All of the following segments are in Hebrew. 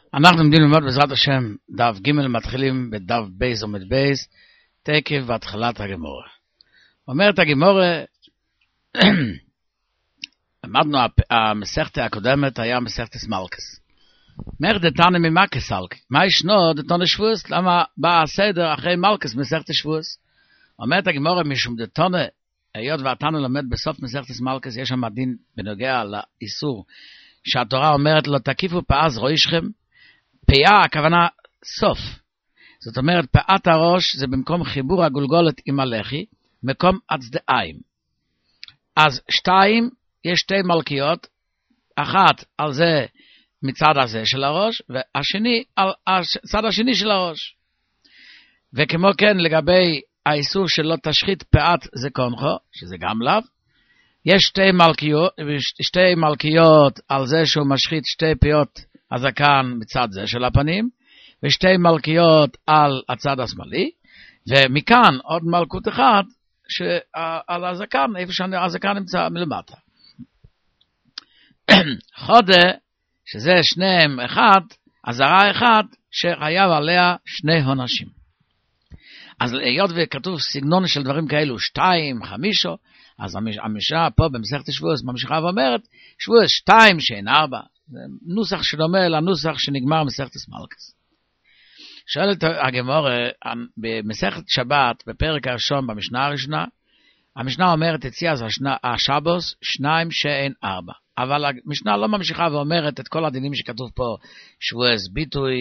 אנחנו עומדים ללמוד בעזרת השם דף ג' מתחילים בדף בייס עומד בייס תקף בהתחלת הגמורה. אומרת הגמורה, למדנו המסכת הקודמת היה מסכת מלכס. מאיך דתנא ממקס אלקי, מה ישנו דתנא שבועס? למה בא הסדר אחרי מלכס מסכת שבועס? אומרת הגמורה משום דתנא, היות והתנא לומד בסוף מסכת מלכס, יש שם דין בנוגע לאיסור שהתורה אומרת לו תקיפו פאז ראשכם. פאה הכוונה סוף, זאת אומרת פאת הראש זה במקום חיבור הגולגולת עם הלחי, מקום הצדעיים. אז שתיים, יש שתי מלכיות, אחת על זה מצד הזה של הראש, והשני על הצד השני של הראש. וכמו כן לגבי האיסור שלא תשחית פאת זקונכו, שזה גם לאו, יש שתי מלכיות על זה שהוא משחית שתי פיות הזקן מצד זה של הפנים, ושתי מלכיות על הצד השמאלי, ומכאן עוד מלכות אחת על הזקן, איפה שהזקן נמצא מלמטה. חודה, שזה שניהם אחד, הזרה אחד, שחייב עליה שני הונשים. אז היות וכתוב סגנון של דברים כאלו, 2, 5, אז המשנה פה במסכת שבועס ממשיכה ואומרת, שבועס 2 שאין 4, זה נוסח שדומה לנוסח שנגמר מסכת מלכס. שואלת הגמורה, במסכת שבת, בפרק הראשון, במשנה הראשונה, המשנה אומרת, הציע השבוס 2 שאין 4. אבל המשנה לא ממשיכה ואומרת את כל הדינים שכתוב פה, שבועס ביטוי,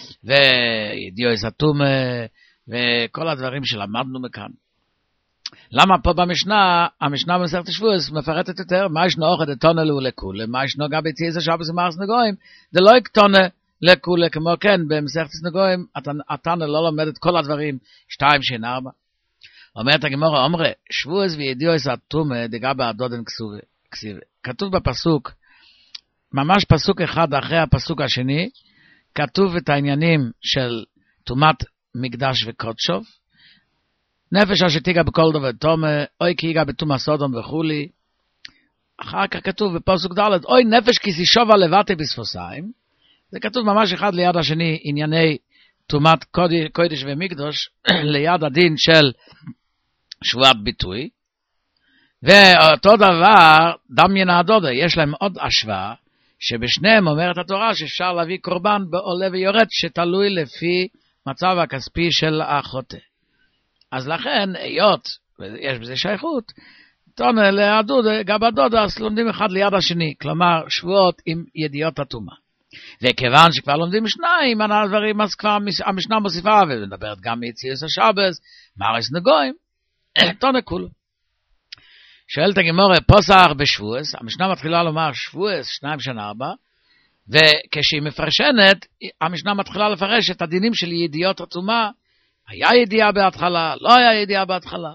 וידיעו סתומה, וכל הדברים שלמדנו מכאן. למה פה במשנה, המשנה במסכת שבועס מפרטת יותר, מה ישנו אוכל דתונה לו לכולה, מה ישנו גם ביציאס השבוס ומארס נגויים, דלא יקטונה לכולה, כמו כן, במסכת נגויים, התנא לא לומד את כל הדברים, 2 שאין 4. אומרת הגמורה, אומרה, שבועס וידיעו סתומה, דגבי הדודן כסיבה. כתוב בפסוק, ממש פסוק אחד אחרי הפסוק השני, כתוב את העניינים של תומת מקדש וקודשוב, נפש אשר תיגע בכל דבר תומה, אוי כי ייגע בתומה סודום וכולי. אחר כך כתוב בפסוק ד', אוי נפש כי סישובה לבטה בספוסיים. זה כתוב ממש אחד ליד השני, ענייני תומת קודש ומקדוש, ליד הדין של שבועת ביטוי. ואותו דבר, דמיין הדודה, יש להם עוד השוואה, שבשניהם אומרת התורה שאפשר להביא קורבן בעולה ויורד, שתלוי לפי מצב הכספי של החוטא. אז לכן, היות, ויש בזה שייכות, תונה להדודה, גם הדודה, אז לומדים אחד ליד השני, כלומר, שבועות עם ידיעות התומה. וכיוון שכבר לומדים שניים, הדברים, אז כבר המשנה מוסיפה, ומדברת גם מיציאס השבוס, מארס נגויים, תונה כולו. שואלת הגמורה, פוסח בשבועס, המשנה מתחילה לומר שבועס 2 שאין 4, וכשהיא מפרשנת, המשנה מתחילה לפרש את הדינים של ידיעות התומה, היה ידיעה בהתחלה, לא היה ידיעה בהתחלה.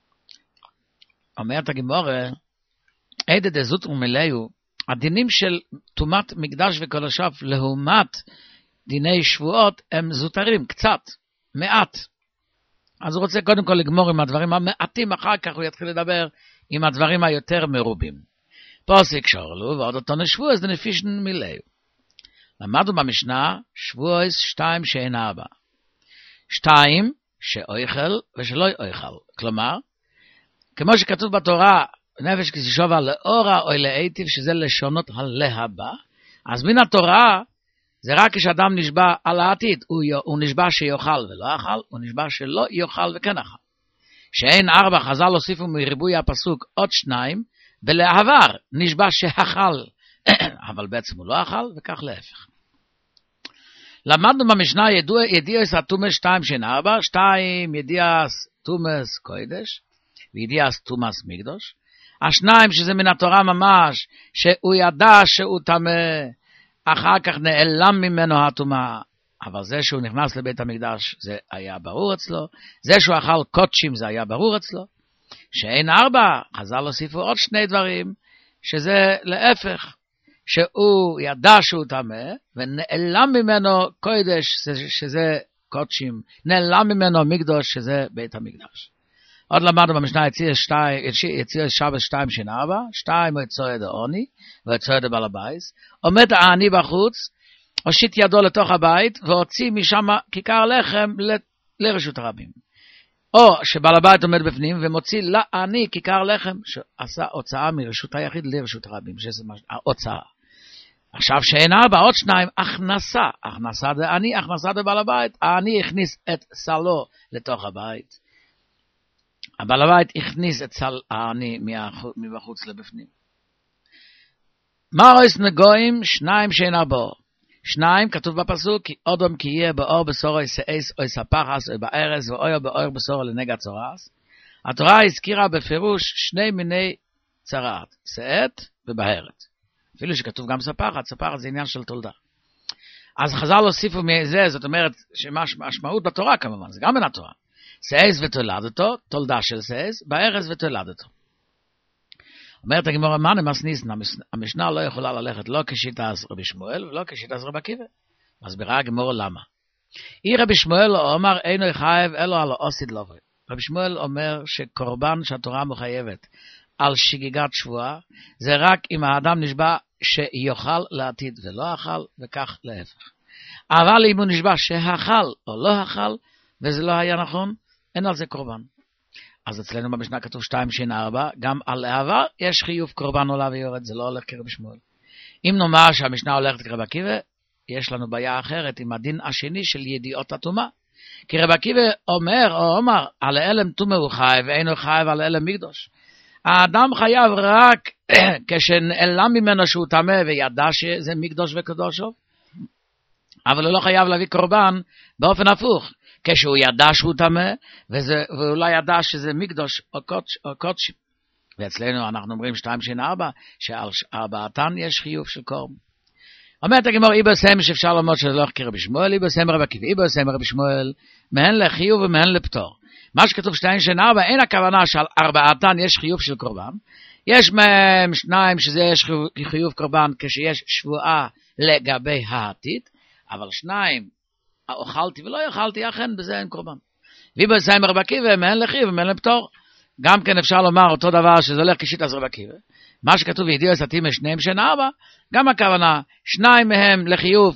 אומרת הגמורה, עדד דזוט ומלאו, הדינים של תומת מקדש וקודשיו לעומת דיני שבועות הם זוטרים, קצת, מעט. אז הוא רוצה קודם כל לגמור עם הדברים המעטים, אחר כך הוא יתחיל לדבר עם הדברים היותר מרובים. פוסק שורלו, ועוד אותו נשבועס דנפישן מילאו. למדנו במשנה, שבועס 2 שאין 4. 2 שאויכל ושלא אויכל. כלומר, כמו שכתוב בתורה, נפש כסישובה לאורה או לעתיב, שזה לשונות הלהבא, אז מן התורה, זה רק כשאדם נשבע על העתיד, הוא נשבע שיוכל ולא אכל, הוא נשבע שלא יוכל וכן אכל. שאין 4, חז"ל הוסיפו מריבוי הפסוק עוד 2, ולעבר נשבע שאכל, אבל בעצם הוא לא אכל, וכך להפך. למדנו במשנה ידיעס התומס 2 שאין 4, 2 ידיעס תומס קודש, וידיעס תומס מקדוש, השניים שזה מן התורה ממש, שהוא ידע שהוא טמא, אחר כך נעלם ממנו התומה, אבל זה שהוא נכנס לבית המקדש זה היה ברור אצלו, זה שהוא אכל קודשים זה היה ברור אצלו, שאין 4, חז"ל הוסיפו עוד 2 דברים, שזה להפך, שהוא ידע שהוא טמא, ונעלם ממנו קודש שזה קודשים, נעלם ממנו מקדוש שזה בית המקדש. עוד למדנו במשנה יציאס שבוס 2 שאין 4, 2 הוא יצורד העוני, הוא יצורד בעל הבית, עומד העני בחוץ, הושיט ידו לתוך הבית, והוציא משם כיכר לחם לרשות הרבים. או שבעל הבית עומד בפנים, ומוציא לעני כיכר לחם, שעשה הוצאה מרשות היחיד לרשות הרבים, שזה ההוצאה. עכשיו שאין ארבע, עוד שניים, הכנסה דעני, הכנסה דבעל הבית. העני הכניס את סלו לתוך הבית. הבעל הבית הכניס את סל העני מבחוץ לבפנים. מה רויס נגויים? שניים שאין ארבעו. שניים, כתוב בפסוק, כי אודום כי יהיה באור בסורו יסעס או יספחס או בארז ואויר באור בסורו לנגע צורס. התורה הזכירה בפירוש שני מיני צרעת, שאת ובהרת. אפילו שכתוב גם ספחת, ספחת זה עניין של תולדה. אז חז"ל הוסיפו מזה, זאת אומרת, שמשמעות בתורה כמובן, זה גם בין התורה. שאז ותולדתו, תולדה של שאז, בארז ותולדתו. אומרת הגמרא, מה נמסניס, המשנה לא יכולה ללכת לא כשיטה רבי שמואל ולא כשיטה רבי עקיבא. מסבירה הגמרא למה. רבי שמואל אומר, אינו חייב אלא על עוסיד לבוא. רבי שמואל אומר שקורבן שהתורה מחייבת על שגיגת שבועה, זה רק אם האדם נשבע שיוכל לעתיד ולא אכל, וכך להפך. אבל אם הוא נשבע שאכל או לא אכל, וזה לא היה נכון, אין על זה קורבן. אז אצלנו במשנה כתוב 2 שין 4, גם על העבר יש חיוב קורבן עולה ויורד, זה לא הולך כרבי שמואל. אם נאמר שהמשנה הולכת כרבי עקיבא, יש לנו בעיה אחרת עם הדין השני של ידיעות הטומאה. כי רבי עקיבא אומר, על האלם טומא הוא חייב, ואינו חייב על האלם מקדוש. האדם חייב רק כשנעלם ממנו שהוא טמא וידע שזה מקדוש וקדושו, אבל הוא לא חייב להביא קורבן באופן הפוך. כשהוא ידע שהוא טמא, והוא לא ידע שזה מקדוש או קודשים. ואצלנו אנחנו אומרים 2 שין 4, שעל ארבעתן יש חיוב של קורבן. אומרת הגמרא, איבו סם שאפשר לומר שזה לא כרבי שמואל, איבו סם רבי עקיבא, איבו סם רבי שמואל, מהן לחיוב ומהן לפטור. מה שכתוב 2 שין 4, אין הכוונה שעל ארבעתן יש חיוב של קורבן. יש מהם 2 שזה יש חיוב קורבן כשיש שבועה לגבי העתיד, אבל 2 אוכלתי ולא אכלתי, אכן בזה אין קורבן. ואיבו סם רבי עקיבא, מהן לחיוב ומהן לפטור. גם כן אפשר לומר אותו דבר שזה הולך כשיטה רבי עקיבא. מה שכתוב ידיעו סתימה 2 שין 4, גם הכוונה 2 מהם לחיוב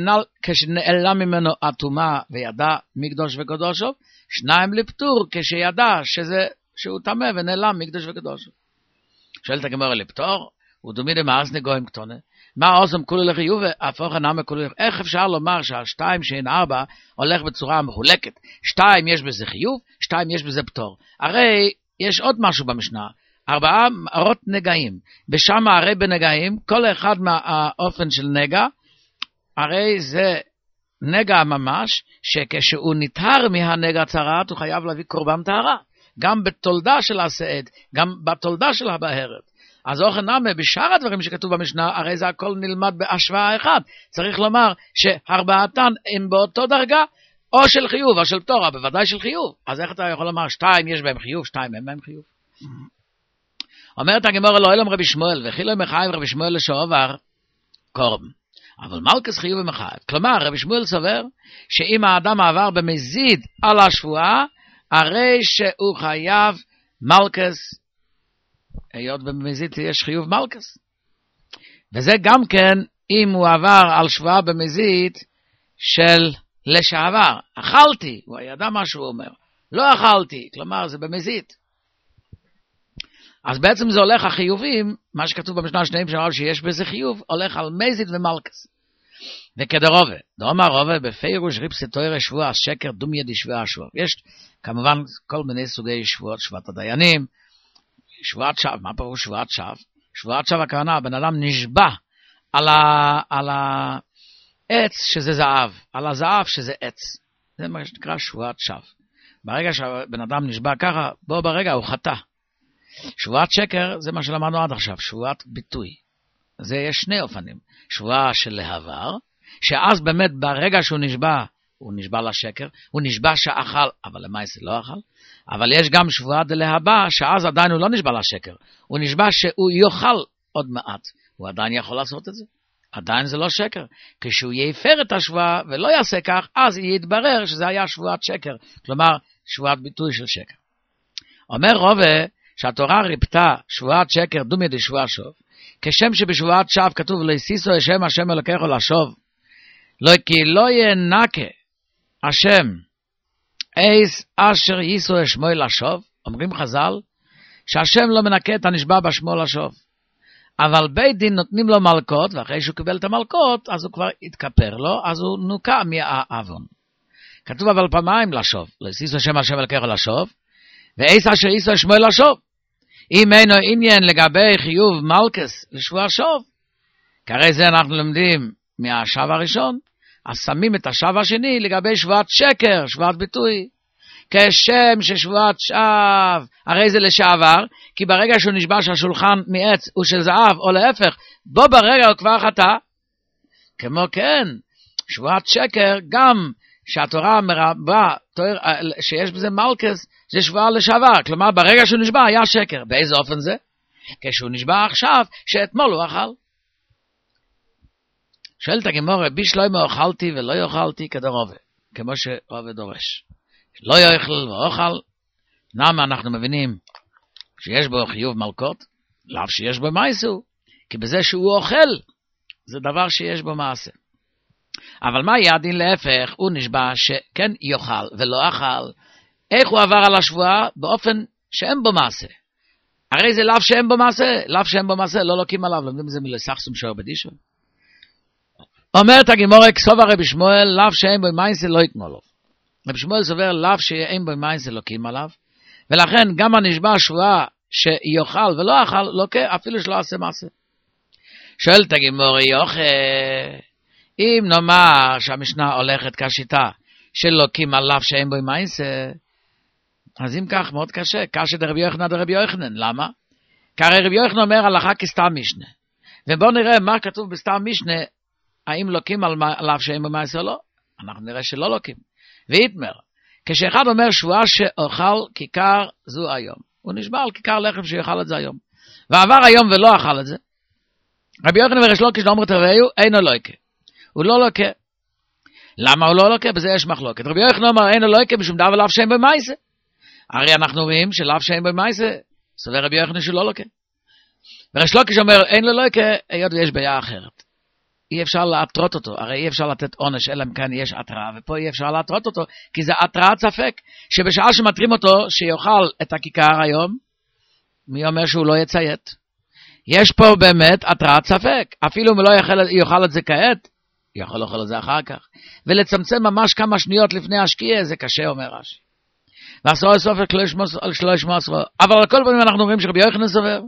כשנעלם ממנו הטומאה וידע מקדוש וקדושו, 2 לפטור כשידע שהוא טמא ונעלם מקדוש וקדושו. שואלת הגמרא לפטור, ודומי דמאס נגויים קטונה, מה עוזם כולו לחיוב והפוך נמה כולו, איך אפשר לומר שה2 שין 4 הולך בצורה מחולקת, 2 יש בזה חיוב, 2 יש בזה פטור. הרי יש עוד משהו במשנה, 4 מערות נגעים, בשם הרי בנגעים, כל אחד מהאופן של נגע, הרי זה נגע ממש, שכשהוא נטהר מהנגע צרעת, הוא חייב להביא קורבן טהרה, גם בתולדה של השעד, גם בתולדה של הבהרת. אז אוכן נמה, בשאר הדברים שכתוב במשנה, הרי זה הכל נלמד בהשוואה אחת, צריך לומר שארבעתן הם באותו דרגה, או של חיוב או של פטור, בוודאי של חיוב. אז איך אתה יכול לומר 2 יש בהם חיוב, 2 אין בהם חיוב? אומרת הגמרא לא אלם רבי שמואל, וכי לא מחייב רבי שמואל לשעובר קורבן. אבל מלכס חיוב ומחייב. כלומר, רבי שמואל סובר שאם האדם עבר במזיד על השבועה, הרי שהוא חייב מלכס, היות במזיד יש חיוב מלכס. וזה גם כן אם הוא עבר על שבועה במזיד של לשעבר. אכלתי, הוא ידע מה שהוא אומר. לא אכלתי, כלומר זה במזיד. אז בעצם זה הולך החיובים, מה שכתוב במשנה 2 שרב שיש בזה חיוב, הולך על מזיד ומלכס. וכדרובה, דאמר רובה בפירוש ריפסי תוירה שבוע השקר דומיה דשבוע השבוע. יש כמובן כל מיני סוגי שבועות, שבועת הדיינים, שבועת שווא, מה פירוש שבועת שווא? שבועת שווא הכוונה, הבן אדם נשבע על העץ שזה זהב, על הזהב שזה עץ. זה מה שנקרא שבועת שווא. ברגע שהבן אדם נשבע ככה, בו ברגע הוא חטא. שבועת שקר זה מה שלמדנו עד עכשיו, שבועת ביטוי. זה יש 2 אופנים. שבועה של להעבר, שאז באמת ברגע שהוא נשבע, הוא נשבע לשקר, הוא נשבע שאכל, אבל למעשה לא אכל. אבל יש גם שבועה דלהבא, שאז עדיין הוא לא נשבע לשקר. הוא נשבע שהוא יאכל עוד מעט. הוא עדיין יכול לעשות את זה. עדיין זה לא שקר. כשהוא יפר את השבועה ולא יעשה כך, אז יתברר שזה היה שבועת שקר. כלומר, שבועת ביטוי של שקר. אומר רובה, שהתורה ריפתה שבועת שקר דומיה דשבוע שוב, כשם שבשבועת שווא כתוב להסיסו השם אלוקיך לשוב, לא כי לא ינקה השם אייס אשר יישאו שמו לשוב, אומרים חז"ל, שהשם לא מנקה את הנשבע בשמו לשוב. אבל בית דין נותנים לו מלכות, ואחרי שהוא קיבל את המלכות, אז הוא כבר התכפר לו, אז הוא נוקע מהעוון. כתוב אבל פעמיים לשוב, יישאו שם השם אלוקיך לשוב, ואייס אשר יישאו שמו לשוב. אם אינו עניין לגבי חיוב מלכס לשבוע שוב, כרי זה אנחנו לומדים מהשב הראשון, אז שמים את השב השני לגבי שבועת שקר, שבועת ביטוי. כשם ששבועת שב, הרי זה לשעבר, כי ברגע שהוא נשבע שהשולחן מעץ הוא של זהב, או להפך, בו ברגע הוא כבר חטא. כמו כן, שבועת שקר, גם שהתורה מרבה, שיש בזה מלכס, זה שבועה לשעבר. כלומר, ברגע שהוא נשבע היה שקר. באיזה אופן זה? כשהוא נשבע עכשיו, שאתמול הוא אכל. שואלת הגמרא, בישלוימה אוכלתי ולא יאכלתי כדרובה, כמו שרובה דורש. לא יאכל ואוכל, למה אנחנו מבינים שיש בו חיוב מלכות? לאו שיש בו מעשו, כי בזה שהוא אוכל, זה דבר שיש בו מעשה. אבל מה ידין להפך? הוא נשבע שכן יאכל ולא אכל. איך הוא עבר על השבועה? באופן שאין בו מעשה. הרי זה לאו שאין בו מעשה, לאו שאין בו מעשה, לא לוקים עליו, לומדים את זה מלסחסום שור בדישו. אומרת הגמרא, כסובה רבי שמואל, לאו שאין בו מעשה לא יקנו לו. רבי שמואל סובר לאו שאין בו מעשה לוקים עליו, ולכן גם הנשבע שבועה שיאכל ולא אכל, לוקה אפילו שלא עשה מעשה. שואלת הגמרא, יוכה, אם נאמר שהמשנה הולכת כשיטה של לוקים עליו שאין בו מעשה, אז אם כך מאוד קשה, קשה דרבי יוחנן דרבי יוחנן, למה? כי הרי רבי יוחנן אומר הלכה כסתם משנה, ובואו נראה מה כתוב בסתם משנה, האם לוקים עליו שאין בו מעשה או לא? אנחנו נראה שלא לוקים. ויתמר, כשאחד אומר שבועה שאוכל כיכר זו היום, הוא נשבע על כיכר לחם שיאכל את זה היום, ועבר היום ולא אכל את זה, רבי יוחנן וריש לוקיש לא אומרת רביו, אינו לוקה. הוא לא לוקה. למה הוא לא לוקה? בזה יש מחלוקת. רבי יוחנן אומר אינו לוקה משום דבר לאו שאין בו מעשה. הרי אנחנו רואים שלאו שאין בו מעשה, סובר רבי יוחנן שלא לוקה. וריש לוקיש אומר אין לו לוקה, היות ויש בעיה אחרת. אי אפשר להתרות אותו, הרי אי אפשר לתת עונש, אלא אם כאן יש התראה, ופה אי אפשר להתרות אותו, כי זה התראת ספק, שבשעה שמטרים אותו, שיאכל את הכיכר היום, מי אומר שהוא לא יציית? יש פה באמת התראת ספק, אפילו אם הוא לא יאכל את זה כעת, יכול לאכול את זה אחר כך, ולצמצם ממש כמה שניות לפני השקיעה, זה קשה, אומר רש"י. ועשו סופר שלא ישמע עשרו, אבל על כל פעמים אנחנו רואים שרבי יוחנן סובר,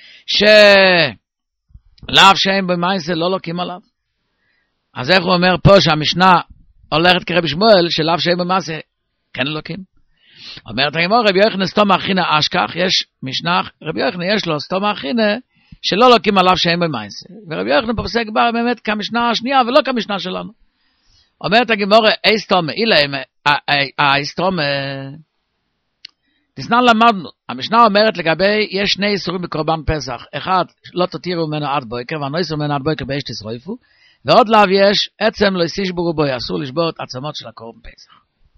שלאו שאין בו מעשה לא לוקים עליו. אז איך הוא אומר פה שהמשנה הולכת כרבי שמואל, שלאו שאין בו מעשה כן לוקים? אומרת הגמרא, רבי יוחנן סתום אחינה אשכח, יש משנה, רבי יוחנן יש לו סתום אחינה, שלא לוקים עליו שאין בו מעשה. ורבי יוחנן פוסק בה באמת כמשנה השנייה, ולא כמשנה שלנו. אומרת הגמרא, אי סתום, אי סתום, תסנן למדנו, המשנה אומרת לגבי, יש שני איסורים בקורבן פסח, אחד, לא תותירו ממנו עד בויקר, והנויסו ממנו עד בויקר באש תשרופו, ועוד לאו יש, עצם לא יסישברו בו, אסור לשבור את עצמות של הקורבן פסח.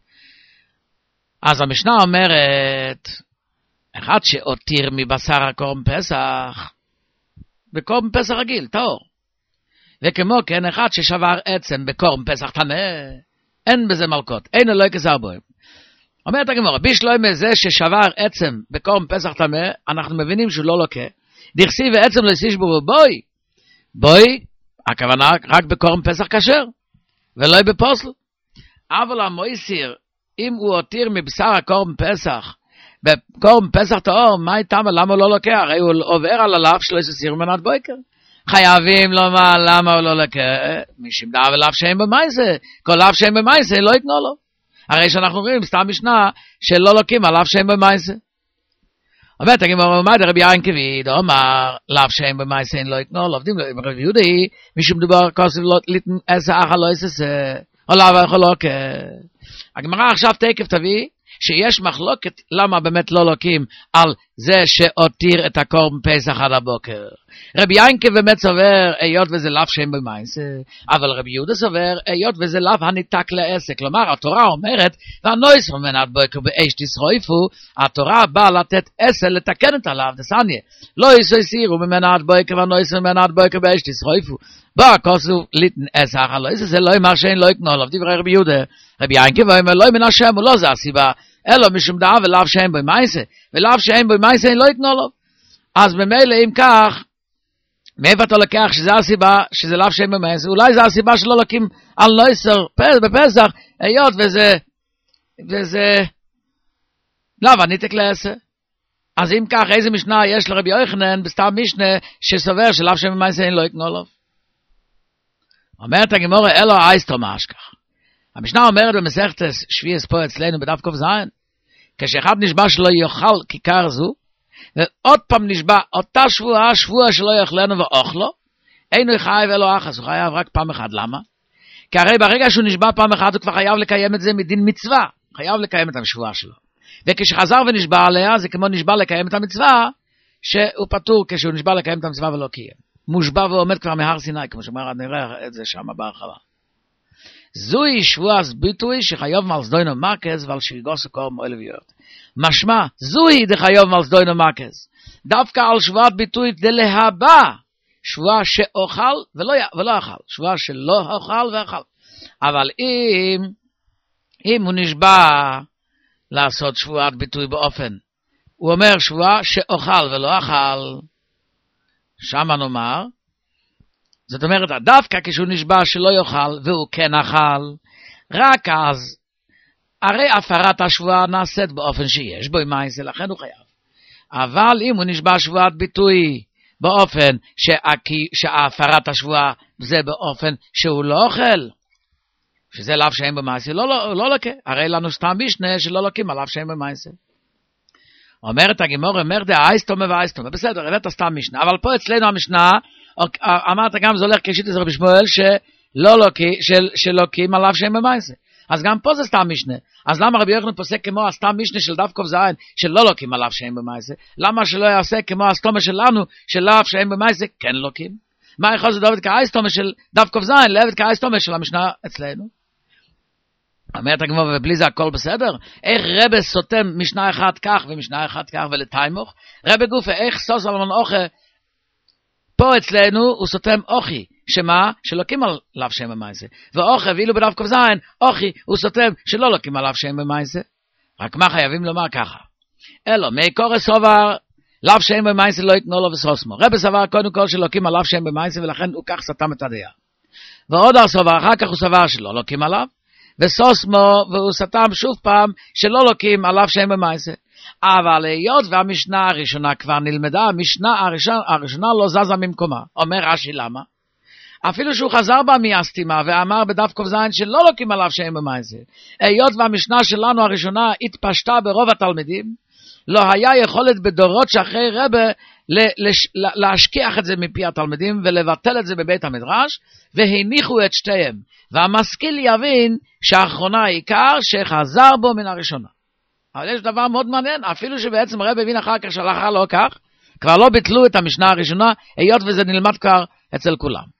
אז המשנה אומרת, אחד שאותיר מבשר הקורבן פסח, בקורבן פסח רגיל, טהור. וכמו כן, אחד ששבר עצם בקורבן פסח טמא, אין בזה מלכות, אין אלוהי כזר בוים. אומרת הגמרא, בישלוימה זה ששבר עצם בקורבן פסח טמא, אנחנו מבינים שהוא לא לוקה. דכסיב ועצם לא יסישברו בוי. בוי, הכוונה רק בקורבן פסח כשר, ולא בפוסל. אבל המויסיר, אם הוא הותיר מבשר הקורבן פסח, בקורבן פסח טהור, מה איתם? למה הוא לא לוקח? הרי הוא עובר על הלאו שלא יסיר מנת בויקר. חייבים לומר למה הוא לא לוקח, משום דבר לאו שאין במעשה, כל לאו שאין במעשה לא יקנו לו. הרי שאנחנו רואים סתם משנה שלא לוקים על לאו שאין במעשה. אומרת הגמרא, מה דרבי יין כביד, אומר לאו שאין במעשה לא יקנו לו, עובדים ברבי יהודי, משום דבר כוסף ליתן עשה אחר לא יססה, או לאו יכול לוקח. הגמרא עכשיו תקף תביא, שיש מחלוקת למה באמת לא לוקים על זה שהותיר את הקורבן פסח עד הבוקר. רבי ינקה באמת סובר, היות וזה לאו שאין במעשה, אבל רבי יהודה סובר, היות וזה לאו הניתק לעסק. כלומר, התורה אומרת, והנויס ממנת בויקר באש תשרויפו, התורה באה לתת עשה לתקן את הלאו, דסניה. לא יסירו ממנת בויקר, והנויס ממנת בויקר באש תשרויפו. בא כוסו ליטן עשה, לא יסע זה לא יאמר שאין לא יקנו, לא דברי רבי יהודה. רבי ינקה ואומר, לא מן השם, הוא לא זה הסיבה, אלא משום דעה ולאו שאין במעשה, ולאו שאין במעשה לא יקנו לו. אז במילא אם כך, מאיפה אתה לקח שזה הסיבה, שזה לאו שאין במעשה, אולי זה הסיבה שלא לקים על נויסר בפסח, היות וזה לאו הניתק לעשה. אז אם כך, איזה משנה יש לרבי יוחנן, בסתם משנה, שסובר שלאו שאין במעשה אין לא יקנו לו. אומרת הגמורה, אלו אייסטרו מאשכח. המשנה אומרת במסכת שביעס פה אצלנו בדף קוף זין, כשאחד נשבע שלא יאכל כיכר זו, ועוד פעם נשבע אותה שבועה שלא יאכלנו ואוכלו, אינו חייב אלו אחס, הוא חייב רק פעם אחת. למה? כי הרי ברגע שהוא נשבע פעם אחת הוא כבר חייב לקיים את זה מדין מצווה, חייב לקיים את השבועה שלו. וכשחזר ונשבע עליה זה כמו נשבע לקיים את המצווה, שהוא פטור כשהוא נשבע לקיים את המצווה ולא קיים. מושבע ועומד כבר מהר סיני, כמו שאומר, נראה את זה שם בהרחבה. זוהי שבועת ביטוי שחייב מלסדוינו מקז ועל שיגוסו קור מועל ויורד. משמע, זוהי דחייב מלסדוינו מקז. דווקא על שבועת ביטוי דלהבא, שבועה שאוכל ולא אכל, שבועה שלא אוכל ואכל. אבל אם הוא נשבע לעשות שבועת ביטוי באופן, הוא אומר שבועה שאוכל ולא אכל, שמה נאמר, זאת אומרת, דווקא כשהוא נשבע שלא יאכל והוא כן אכל, רק אז, הרי הפרת השבועה נעשית באופן שיש בו מעשה, לכן הוא חייב. אבל אם הוא נשבע שבועת ביטוי באופן שהפרת השבועה זה באופן שהוא לא אוכל, שזה לאו שאין במעשה, לא לוקה. הרי לנו סתם משנה שלא לוקים עליו שאין במעשה. אומרת הגמור, אומר דאייסטומה ואייסטומה, בסדר, הבאת סתם משנה, אבל פה אצלנו המשנה, אמרת גם זה הולך כשיטת רבי שמואל שלוקים עליו שאין במעשה. אז גם פה זה סתם משנה. אז למה רבי יוחנן פוסק כמו הסתם משנה של דף קוף זין שלא לוקים עליו שאין במעשה? למה שלא יעשה כמו הסתומה שלנו שלאו שאין במעשה כן לוקים? מה יכול זה דוד כאייסטומה של דף קוף זין לעבד כאייסטומה של המשנה אצלנו? אומרת הגמור, ובלי זה הכל בסדר? איך רבי סותם משנה אחת כך ומשנה אחת כך ולתיימוך? רבי גופה, איך סוס אלמון אוכה פה אצלנו הוא סותם אוכי, שמה? שלוקים עליו שם במעשה. ואוכה, ואילו בדף קוף זין, אוכי הוא סותם שלא לוקים עליו שם במעשה. רק מה חייבים לומר ככה? אלו, מעיקור סובר, לאו שם במעשה לא יתנו לו וסוסמו. רבי סבר קודם כל שלוקים עליו שם במעשה, ולכן הוא כך סתם את הדעה. ועוד סובר, אחר כך הוא סבר שלא לוקים עליו, וסוסמו, והוא סתם שוב פעם שלא לוקים עליו שם במעשה. אבל היות והמשנה הראשונה כבר נלמדה, המשנה הראשונה לא זזה ממקומה. אומר רש"י למה? אפילו שהוא חזר בה מהסתימה ואמר בדף קוף זין שלא לוקים עליו שם במעשה. היות והמשנה שלנו הראשונה התפשטה ברוב התלמידים, לא היה יכולת בדורות שאחרי רבה להשכיח את זה מפי התלמידים ולבטל את זה בבית המדרש, והניחו את שתיהם. והמשכיל יבין שהאחרונה העיקר שחזר בו מן הראשונה. אבל יש דבר מאוד מעניין, אפילו שבעצם רב הבין אחר כך שהלכה לא כך, כבר לא ביטלו את המשנה הראשונה, היות וזה נלמד כבר אצל כולם.